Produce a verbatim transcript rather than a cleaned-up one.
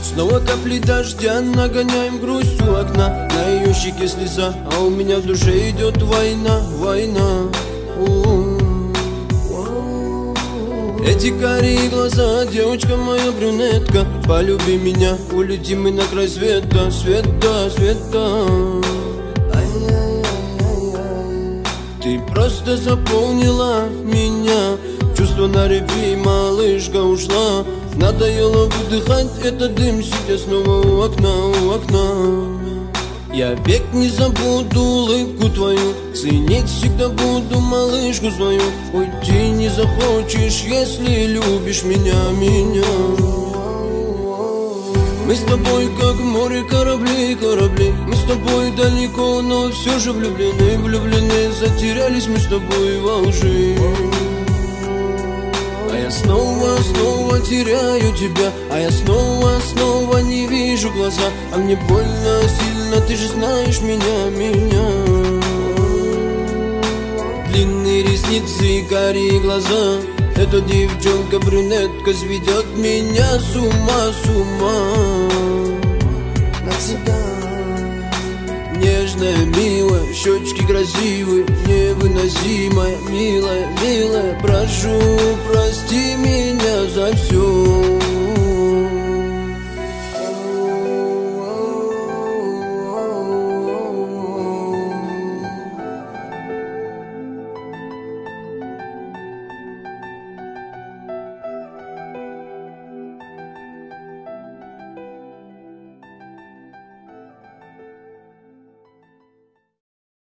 Снова капли дождя, нагоняем грусть у окна. На ее щеке слеза, а у меня в душе идет война, война. У-у-у. Эти карие глаза, девочка моя брюнетка, полюби меня, улетим мы на край света, света, света. Ты просто заполнила меня, чувство на репи, малышка ушла. Надоело выдыхать этот дым, сидя снова у окна, у окна. Я век не забуду улыбку твою, ценить всегда буду малышку свою. Уйти не захочешь, если любишь меня, меня. Мы с тобой как в море корабли, корабли. Мы с тобой далеко, но все же влюблены, влюблены. Затерялись мы с тобой во лжи. А я снова, снова теряю тебя, а я снова, снова не вижу глаза. А мне больно сильно, ты же знаешь меня, меня. Длинные ресницы и карие глаза, эта девчонка-брюнетка сведет меня с ума, с ума. Навсегда. Нежная, милая, щечки красивые, невыносимая, милая, милая. Прошу, прости меня за все.